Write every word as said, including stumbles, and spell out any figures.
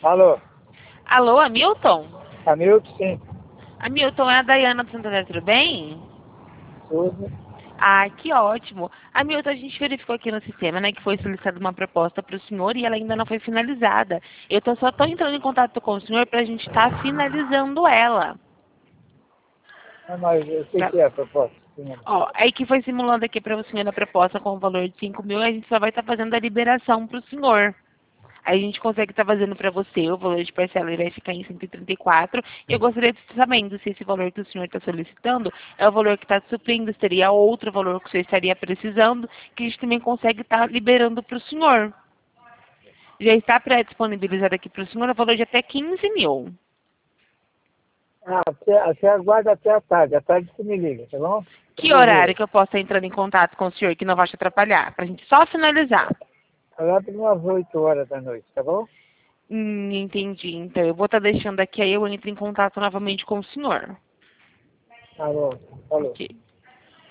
Alô, Alô, Hamilton? Hamilton, sim. Hamilton, é a Dayana do Santander, tudo bem? Tudo. Ah, que ótimo. Hamilton, a gente verificou aqui no sistema, né, que foi solicitada uma proposta para o senhor e ela ainda não foi finalizada. Eu tô, só estou entrando em contato com o senhor para a gente estar finalizando ela. Ah, mas o que, Pra... que é a proposta? Sim. Ó, aí que foi simulando aqui para o senhor a proposta com o valor de cinco mil, a gente só vai estar fazendo a liberação para o senhor. Aí a gente consegue estar fazendo para você, o valor de parcela ele vai ficar em cento e trinta e quatro. E eu gostaria de estar sabendo se esse valor que o senhor está solicitando é o valor que está suprindo, se teria outro valor que o senhor estaria precisando, que a gente também consegue estar liberando para o senhor. Já está pré-disponibilizado aqui para o senhor o valor de até quinze mil. Ah, você, você aguarda até a tarde. À tarde você me liga, tá bom? Eu Que vou horário ver. que eu possa estar entrando em contato com o senhor que não vai te atrapalhar? Para a gente só finalizar. Lá por umas oito horas da noite, tá bom? Hum, entendi. Então eu vou estar deixando aqui, aí eu entro em contato novamente com o senhor. Tá bom. Falou. Ok.